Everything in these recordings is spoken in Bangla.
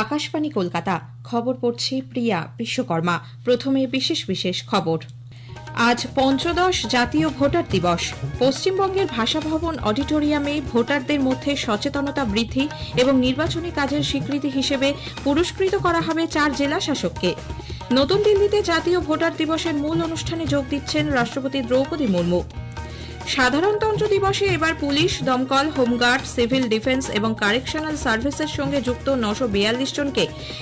আকাশবাণী কলকাতা। খবর পড়ছি প্রিয়া বিশ্বকর্মা। প্রথমে বিশেষ বিশেষ খবর। আজ পঞ্চদশ জাতীয় ভোটার দিবস। পশ্চিমবঙ্গের ভাষা ভবন অডিটোরিয়ামে ভোটারদের মধ্যে সচেতনতা বৃদ্ধি এবং নির্বাচনী কাজের স্বীকৃতি হিসেবে পুরস্কৃত করা হবে 4 জেলা শাসককে। নতুন দিল্লিতে জাতীয় ভোটার দিবসের মূল অনুষ্ঠানে যোগ দিচ্ছেন রাষ্ট্রপতি দ্রৌপদী মুর্মু। সাধারণতন্ত্র দিবসে এবার পুলিশ, দমকল, হোমগার্ড, সিভিল ডিফেন্স এবং কারেকশনাল সার্ভিসের সঙ্গে যুক্ত 942 জনকে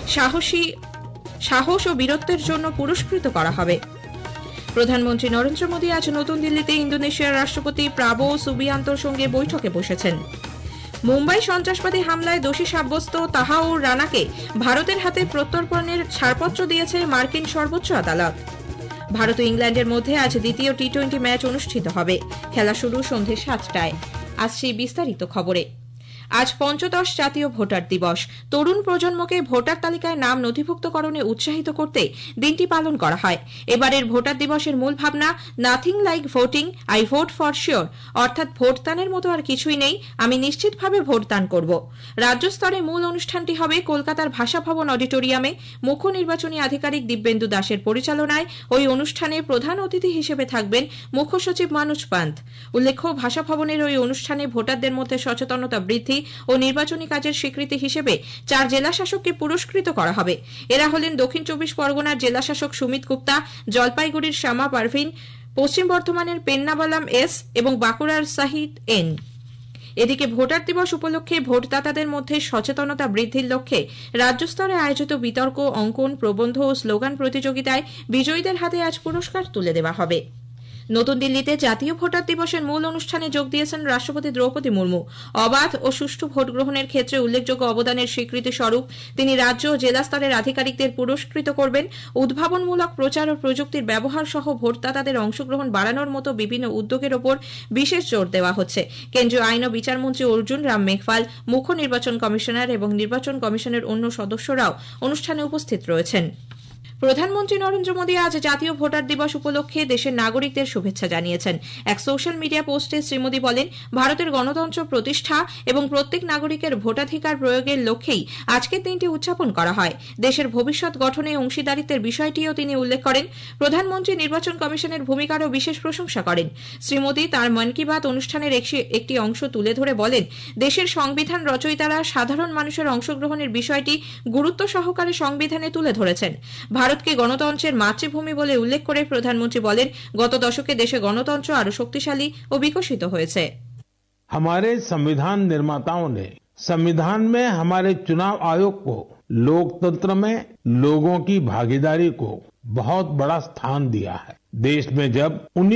সাহস ও বীরত্বের জন্য পুরস্কৃত করা হবে। প্রধানমন্ত্রী নরেন্দ্র মোদী আজ নতুন দিল্লিতে ইন্দোনেশিয়ার রাষ্ট্রপতি প্রাবোও সুবিয়ান্তোর সঙ্গে বৈঠকে বসেছেন। মুম্বাই সন্ত্রাসবাদী হামলায় দোষী সাব্যস্ত তাহাউর রানাকে ভারতের হাতে প্রত্যর্পণের ছাড়পত্র দিয়েছে মার্কিন সর্বোচ্চ আদালত। ভারত ও ইংল্যান্ডের মধ্যে আজ দ্বিতীয় টি-20 ম্যাচ অনুষ্ঠিত হবে। খেলা শুরু সন্ধ্যে 7টায়। আসছি বিস্তারিত খবরে। আজ পঞ্চদশ জাতীয় ভোটার দিবস। তরুণ প্রজন্মকে ভোটার তালিকায় নাম নথিভুক্তকরণে উৎসাহিত করতে দিনটি পালন করা হয়। এবারের ভোটার দিবসের মূল ভাবনা nothing like voting, I vote for sure, অর্থাৎ ভোটদানের মতো আর কিছুই নেই, আমি নিশ্চিতভাবে ভোটদান করব। রাজ্য স্তরে মূল অনুষ্ঠানটি হবে কলকাতার ভাষা ভবন অডিটোরিয়ামে। মুখ্য নির্বাচনী আধিকারিক দিব্যেন্দু দাসের পরিচালনায় ওই অনুষ্ঠানে প্রধান অতিথি হিসেবে থাকবেন মুখ্য সচিব মানোজ পান্ত। উল্লেখ্য, ভাষা ভবনের ওই অনুষ্ঠানে ভোটারদের মধ্যে সচেতনতা বৃদ্ধি ও নির্বাচনী কাজের স্বীকৃতি হিসেবে 4 জেলা শাসককে পুরস্কৃত করা হবে। এরা হলেন দক্ষিণ 24 পরগনার জেলা শাসক সুমিত গুপ্তা, জলপাইগুড়ির শ্যামা পারভিন, পশ্চিম বর্ধমানের পেন্নাবালাম এস এবং বাঁকুড়ার সাহিদ এন। এদিকে ভোটার দিবস উপলক্ষে ভোটদাতাদের মধ্যে সচেতনতা বৃদ্ধির লক্ষ্যে রাজ্য স্তরে আয়োজিত বিতর্ক, অঙ্কন, প্রবন্ধ ও স্লোগান প্রতিযোগিতায় বিজয়ীদের হাতে আজ পুরস্কার তুলে দেওয়া হবে। নতুন দিল্লিতে জাতীয় ভোটার দিবসের মূল অনুষ্ঠানে যোগ দিয়েছেন রাষ্ট্রপতি দ্রৌপদী মুর্মু। অবাধ ও সুষ্ঠু ভোট গ্রহণের ক্ষেত্রে উল্লেখযোগ্য অবদানের স্বীকৃতি স্বরূপ তিনি রাজ্য ও জেলা স্তরের আধিকারিকদের পুরস্কৃত করবেন। উদ্ভাবনমূলক প্রচার ও প্রযুক্তির ব্যবহার সহ ভোটদাতাদের অংশগ্রহণ বাড়ানোর মতো বিভিন্ন উদ্যোগের ওপর বিশেষ জোর দেওয়া হচ্ছে। কেন্দ্রীয় আইন ও বিচারমন্ত্রী অর্জুন রাম মেঘওয়াল, মুখ্য নির্বাচন কমিশনার এবং নির্বাচন কমিশনের অন্য সদস্যরাও অনুষ্ঠানে উপস্থিত রয়েছেন। প্রধানমন্ত্রী নরেন্দ্র মোদী আজ জাতীয় ভোটার দিবস উপলক্ষে দেশের নাগরিকদের শুভেচ্ছা জানিয়েছেন। এক সোশ্যাল মিডিয়া পোস্টে শ্রী মোদী বলেন, ভারতের গণতন্ত্র প্রতিষ্ঠা এবং প্রত্যেক নাগরিকের ভোটাধিকার প্রয়োগের লক্ষ্যেই আজকের দিনটি উদযাপন করা হয়। দেশের ভবিষ্যৎ গঠনে অংশীদারিত্বের বিষয়টিও তিনি উল্লেখ করেন। প্রধানমন্ত্রী নির্বাচন কমিশনের ভূমিকারও বিশেষ প্রশংসা করেন। শ্রী মোদী তাঁর মন কি বাত অনুষ্ঠানের একটি অংশ তুলে ধরে বলেন, দেশের সংবিধান রচয়িতারা সাধারণ মানুষের অংশগ্রহণের বিষয়টি গুরুত্ব সহকারে সংবিধানে তুলে ধরেছেন। ভারতকে গণতন্ত্রের মাতৃভূমি বলে উল্লেখ করে প্রধানমন্ত্রী বলেন, গত দশকে দেশে গণতন্ত্র আরো শক্তিশালী ও বিকশিত হয়েছে। हमारे संविधान निर्माताओं ने संविधान में हमारे चुनाव आयोग को लोकतंत्र में लोगों की भागीदारी को बहुत बड़ा स्थान दिया है। देश में जब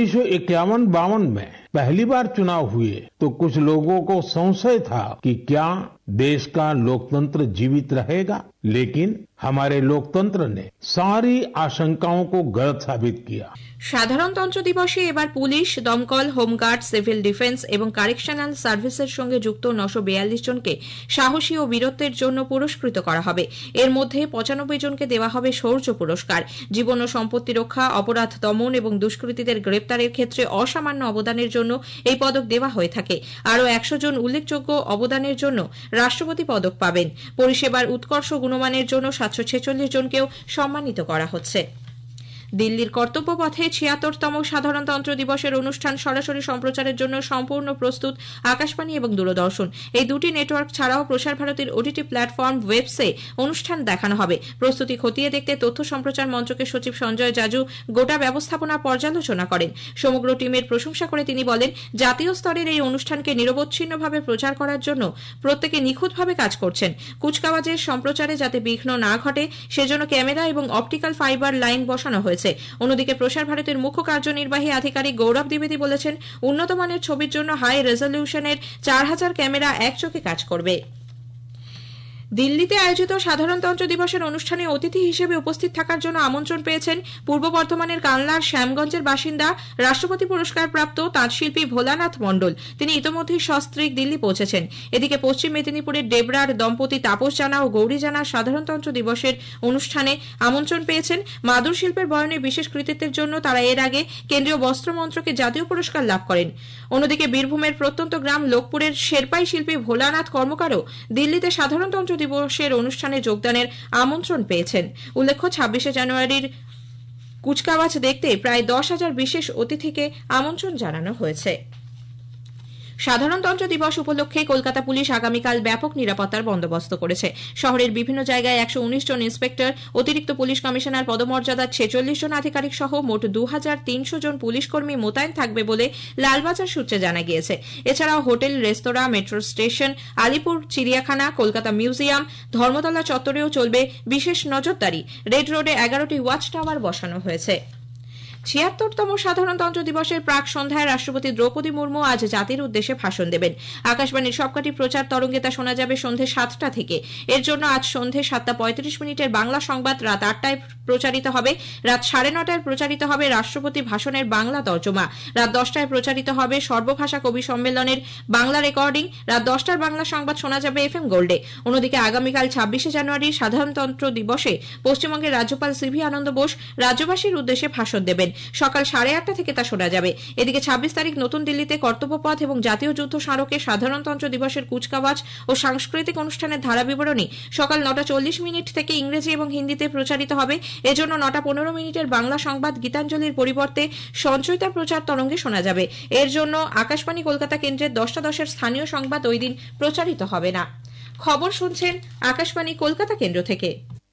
1951-52 में पहली बार चुनाव हुए तो कुछ लोगों को संशय था कि क्या देश का लोकतंत्र जीवित रहेगा, लेकिन हमारे लोकतंत्र ने सारी आशंकाओं को गलत साबित किया। সাধারণতন্ত্র দিবসে এবার পুলিশ, দমকল, হোমগার্ড, সিভিল ডিফেন্স এবং কারেকশনাল সার্ভিসের সঙ্গে যুক্ত 942 জনকে সাহসী ও বীরত্বের জন্য পুরস্কৃত করা হবে। এর মধ্যে 95 জনকে দেওয়া হবে শৌর্য পুরস্কার। জীবন ও সম্পত্তি রক্ষা, অপরাধ দমন এবং দুষ্কৃতীদের গ্রেপ্তারের ক্ষেত্রে অসামান্য অবদানের জন্য এই পদক দেওয়া হয়ে থাকে। আরও 100 জন উল্লেখযোগ্য অবদানের জন্য রাষ্ট্রপতি পদক পাবেন। পরিষেবার উৎকর্ষ গুণমানের জন্য 746 জনকেও সম্মানিত করা হচ্ছে। দিল্লির কর্তব্যপথে 76তম সাধারণতন্ত্র দিবসের অনুষ্ঠান সরাসরি সম্প্রচারের জন্য সম্পূর্ণ প্রস্তুত আকাশবাণী এবং দূরদর্শন। এই দুটি নেটওয়ার্ক ছাড়াও প্রসার ভারতীর ওটিটি প্ল্যাটফর্ম ওয়েবসে অনুষ্ঠান দেখানো হবে। প্রস্তুতি খতিয়ে দেখতে তথ্য সম্প্রচার মন্ত্রকের সচিব সঞ্জয় জাজু গোটা ব্যবস্থাপনা পর্যালোচনা করেন। সমগ্র টিমের প্রশংসা করে তিনি বলেন, জাতীয় স্তরের এই অনুষ্ঠানকে নিরবচ্ছিন্নভাবে প্রচার করার জন্য প্রত্যেকে নিখুঁতভাবে কাজ করছেন। কুচকাওয়াজের সম্প্রচারে যাতে বিঘ্ন না ঘটে সেজন্য ক্যামেরা এবং অপটিক্যাল ফাইবার লাইন বসানো হয়েছে। অন্যদিকে প্রসার ভারতীর মুখ্য কার্যনির্বাহী আধিকারিক গৌরব দ্বিবেদী বলেছেন, উন্নত মানের ছবির জন্য হাই রেজলিউশনের 4000 ক্যামেরা একযোগে কাজ করবে। দিল্লিতে আয়োজিত সাধারণতন্ত্র দিবসের অনুষ্ঠানে অতিথি হিসেবে উপস্থিত থাকার জন্য আমন্ত্রণ পেয়েছেন পূর্ব বর্ধমানের কানলার শ্যামগঞ্জের বাসিন্দা রাষ্ট্রপতি পুরস্কার প্রাপ্ত তাঁতশিল্পী ভোলানাথ মণ্ডল। তিনি ইতোমধ্যেই সস্ত্রীক দিল্লি পৌঁছেছেন। এদিকে পশ্চিম মেদিনীপুরের ডেবরার দম্পতি তাপস জানা ও গৌরী জানা সাধারণতন্ত্র দিবসের অনুষ্ঠানে আমন্ত্রণ পেয়েছেন। মাদুর শিল্পের বয়নে বিশেষ কৃতিত্বের জন্য তারা এর আগে কেন্দ্রীয় বস্ত্র মন্ত্রকে জাতীয় পুরস্কার লাভ করেন। অন্যদিকে বীরভূমের প্রত্যন্ত গ্রাম লোকপুরের শেরপাই শিল্পী ভোলানাথ কর্মকারও দিল্লিতে সাধারণতন্ত্র দিবসের অনুষ্ঠানে যোগদানের আমন্ত্রণ পেয়েছেন। উল্লেখ্য 26শে জানুয়ারির কুচকাওয়াজ দেখতে প্রায় 10,000 বিশেষ অতিথিকে আমন্ত্রণ জানানো হয়েছে। সাধারণতন্ত্র দিবস উপলক্ষে কলকাতা পুলিশ আগামীকাল ব্যাপক নিরাপত্তার বন্দোবস্ত করেছে। শহরের বিভিন্ন জায়গায় 119 জন ইন্সপেক্টর, অতিরিক্ত পুলিশ কমিশনার পদমর্যাদার 46 জন আধিকারিক সহ মোট 2300 জন পুলিশ কর্মী মোতায়েন থাকবে বলে লালবাজার সূত্রে জানা গিয়েছে। এছাড়াও hotel, restaurant, metro station, Alipore চিড়িয়াখানা, কলকাতা মিউজিয়াম, ধর্মতলা চত্বরেও চলবে বিশেষ নজরদারি। রেড রোডে 11টি ওয়াচ টাওয়ার বসানো হয়েছে। ৭৬তম সাধারণতন্ত্র দিবসের প্রাক সন্ধ্যায় রাষ্ট্রপতি দ্রৌপদী মুর্মু আজ জাতির উদ্দেশ্যে ভাষণ দেবেন। আকাশবাণীর সবকটি প্রচার তরঙ্গে তা শোনা যাবে সন্ধে 7টা থেকে। এর জন্য আজ সন্ধে 7:35 বাংলা সংবাদ, রাত 8টায় প্রচারিত হবে। রাত 9:30টায় প্রচারিত হবে রাষ্ট্রপতি ভাষণের বাংলা তর্জমা। রাত 10টায় প্রচারিত হবে সর্বভাষা কবি সম্মেলনের বাংলা রেকর্ডিং। রাত 10টার বাংলা সংবাদ শোনা যাবে FM গোল্ডে। অন্যদিকে আগামীকাল 26শে জানুয়ারি সাধারণতন্ত্র দিবসে পশ্চিমবঙ্গের রাজ্যপাল সিভি আনন্দ বোস রাজ্যবাসীর উদ্দেশ্যে ভাষণ দেবেন। সকাল 8:30 থেকে তা শোনা যাবে। এদিকে 26 তারিখ নতুন দিল্লিতে কর্তব্যপথ এবং জাতীয় যুদ্ধ স্মারকে সাধারণতন্ত্র দিবসের কুচকাওয়াজ ও সাংস্কৃতিক অনুষ্ঠানের ধারা বিবরণী সকাল 9:40 থেকে ইংরেজি এবং হিন্দিতে প্রচারিত হবে। এজন্য 9:15 বাংলা সংবাদ গীতাঞ্জলির পরিবর্তে সঞ্চয়িতা প্রচার তরঙ্গে শোনা যাবে। এর জন্য আকাশবাণী কলকাতা কেন্দ্রের 10:10 স্থানীয় সংবাদ ওই দিন প্রচারিত হবে না। খবর শুনছেন আকাশবাণী কলকাতা কেন্দ্র থেকে।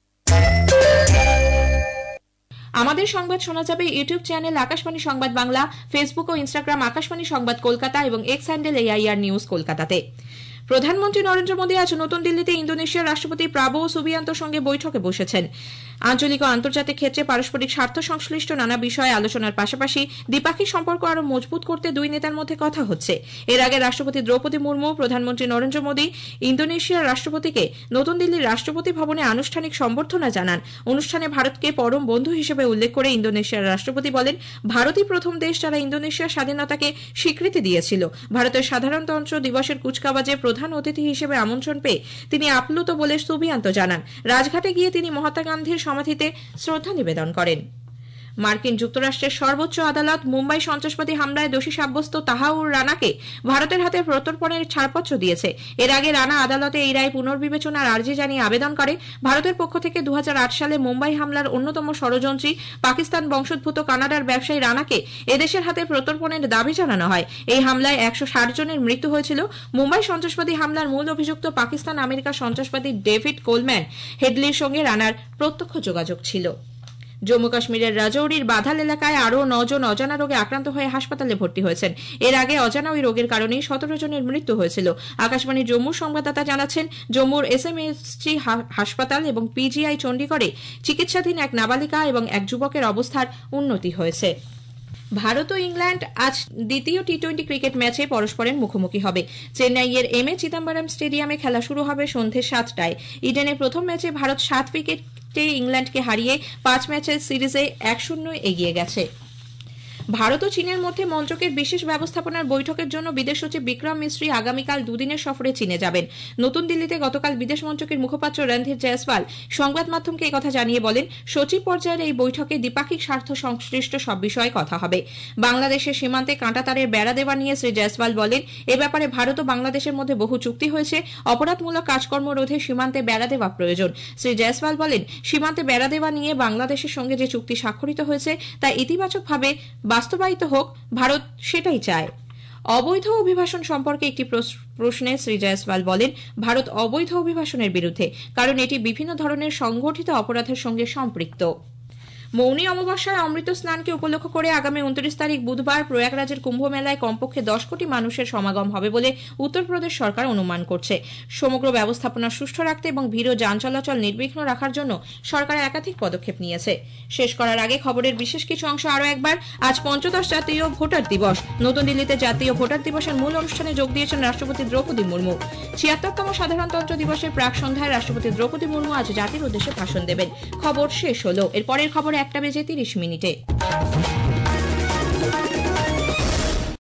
আমাদের সংবাদ শোনা যাবে ইউটিউব চ্যানেল আকাশবাণী সংবাদ বাংলা, ফেসবুক ও ইনস্টাগ্রাম আকাশবাণী সংবাদ কলকাতা এবং এক্স হ্যান্ডেল AIR নিউজ কলকাতাতে। প্রধানমন্ত্রী নরেন্দ্র মোদী আজ নতুন দিল্লিতে ইন্দোনেশিয়ার রাষ্ট্রপতি প্রাবোও সুবিয়ান্তোর সঙ্গে বৈঠকে বসেছেন। আঞ্চলিক ও আন্তর্জাতিক ক্ষেত্রে পারস্পরিক স্বার্থ সংশ্লিষ্ট নানা বিষয়ে আলোচনার পাশাপাশি দ্বিপাক্ষিক সম্পর্ক আরও মজবুত করতে দুই নেতার মধ্যে কথা হচ্ছে। এর আগে রাষ্ট্রপতি দ্রৌপদী মুর্মু প্রধানমন্ত্রী নরেন্দ্র মোদী ইন্দোনেশিয়ার রাষ্ট্রপতিকে নতুন দিল্লির রাষ্ট্রপতি ভবনে আনুষ্ঠানিক সম্বর্ধনা জানান। অনুষ্ঠানে ভারতকে পরম বন্ধু হিসেবে উল্লেখ করে ইন্দোনেশিয়ার রাষ্ট্রপতি বলেন, ভারতই প্রথম দেশ যারা ইন্দোনেশিয়ার স্বাধীনতাকে স্বীকৃতি দিয়েছিল। ভারতের সাধারণতন্ত্র দিবসের কুচকাওয়াজে প্রধান অতিথি হিসেবে আমন্ত্রণ পেয়ে তিনি আপ্লুত বলে সুবিয়ান্ত জানান। রাজঘাটে গিয়ে তিনি মহাত্মা গান্ধীর সমাধিতে শ্রদ্ধা নিবেদন করেন। মার্কিন যুক্তরাষ্ট্রের সর্বোচ্চ আদালত মুম্বাই সন্ত্রাসবাদী হামলায় দোষী সাব্যস্ত তাহাউর রানাকে ভারতের হাতে প্রত্যর্পণের ছাড়পত্র দিয়েছে। এর আগে রানা আদালতে এই রায় পুনর্বিবেচনার আর্জি জানিয়ে আবেদন করে। ভারতের পক্ষ থেকে 2008 সালে মুম্বাই হামলার অন্যতম ষড়যন্ত্রী পাকিস্তান বংশোদ্ভূত কানাডার ব্যবসায়ী রানাকে এদেশের হাতে প্রত্যর্পণের দাবি জানানো হয়। এই হামলায় 160 জনের মৃত্যু হয়েছিল। মুম্বাই সন্ত্রাসবাদী হামলার মূল অভিযুক্ত পাকিস্তান আমেরিকা সন্ত্রাসবাদী ডেভিড কোলম্যান হেডলির সঙ্গে রানার প্রত্যক্ষ যোগাযোগ ছিল। জম্মু কাশ্মীরের রাজৌরির বাধাল এলাকায় আরও 9 জন অজানা রোগে আক্রান্ত হয়ে হাসপাতালে ভর্তি হয়েছেন। এর আগে অজানা ওই রোগের কারণেই 17 জনের মৃত্যু হয়েছিল। আকাশবাণীর জম্মুর সংবাদদাতা জানাচ্ছেন, জম্মুর SMHC হাসপাতাল এবং PGI চণ্ডীগড়ে চিকিৎসাধীন এক নাবালিকা এবং এক যুবকের অবস্থার উন্নতি হয়েছে। ভারত ও ইংল্যান্ড আজ দ্বিতীয় টি-20 ক্রিকেট ম্যাচে পরস্পরের মুখোমুখি হবে। চেন্নাইয়ের MA চিদাম্বরম স্টেডিয়ামে খেলা শুরু হবে সন্ধে 7টায়। ইডেনে প্রথম ম্যাচে ভারত 7 উইকেটে ইংল্যান্ডকে হারিয়ে 5 ম্যাচের সিরিজে 1-0 এগিয়ে গেছে। ভারত ও চীনের মধ্যে মন্ত্রকের বিশেষ ব্যবস্থাপনার বৈঠকের জন্য বিদেশ সচিব বিক্রম মিস্ত্রি আগামীকাল দুদিনের সফরে চীনে যাবেন। নতুন দিল্লিতে গতকাল বিদেশ মন্ত্রকের মুখপাত্র রণধীর জয়সওয়াল সংবাদ মাধ্যমকে একথা জানিয়ে বলেন, সচিব পর্যায়ের এই বৈঠকে দ্বিপাক্ষিক স্বার্থ সংশ্লিষ্ট সব বিষয়ে কথা হবে। বাংলাদেশের সীমান্তে কাঁটাতারের বেড়া দেওয়া নিয়ে শ্রী জয়সওয়াল বলেন, এ ব্যাপারে ভারত ও বাংলাদেশের মধ্যে বহু চুক্তি হয়েছে। অপরাধমূলক কাজকর্ম রোধে সীমান্তে বেড়া দেওয়া প্রয়োজন। শ্রী জয়সওয়াল বলেন, সীমান্তে বেড়া দেওয়া নিয়ে বাংলাদেশের সঙ্গে যে চুক্তি স্বাক্ষরিত হয়েছে তা ইতিবাচকভাবে বাস্তবায়িত হোক, ভারত সেটাই চায়। অবৈধ অভিবাসন সম্পর্কে একটি প্রশ্নে শ্রী জয়সওয়াল বলেন, ভারত অবৈধ অভিবাসনের বিরুদ্ধে, কারণ এটি বিভিন্ন ধরনের সংগঠিত অপরাধের সঙ্গে সম্পৃক্ত। মৌনী অমাবস্যায় অমৃত স্নানকে উপলক্ষ করে আগামী 29 তারিখ বুধবার প্রয়াগরাজের কুম্ভ মেলায় কমপক্ষে 10 কোটি মানুষের সমাগম হবে বলে উত্তরপ্রদেশ সরকার অনুমান করছে। সমগ্র ব্যবস্থাপনা সুষ্ঠু রাখতে এবং ভিড় ও যান চলাচল নির্বিঘ্ন রাখার জন্য সরকার একাধিক পদক্ষেপ নিয়েছে। শেষ করার আগে খবরের বিশেষ কিছু অংশ আরও একবার। আজ 15 জাতীয় ভোটার দিবস। নতুন দিল্লিতে জাতীয় ভোটার দিবসের মূল অনুষ্ঠানে যোগ দিয়েছেন রাষ্ট্রপতি দ্রৌপদী মুর্মু। ৭৬তম সাধারণতন্ত্র দিবসের প্রাক সন্ধ্যায় রাষ্ট্রপতি দ্রৌপদী মুর্মু আজ জাতির উদ্দেশ্যে ভাষণ দেবেন। খবর শেষ হলো। এরপরের খবর 1:30 মিনিটে।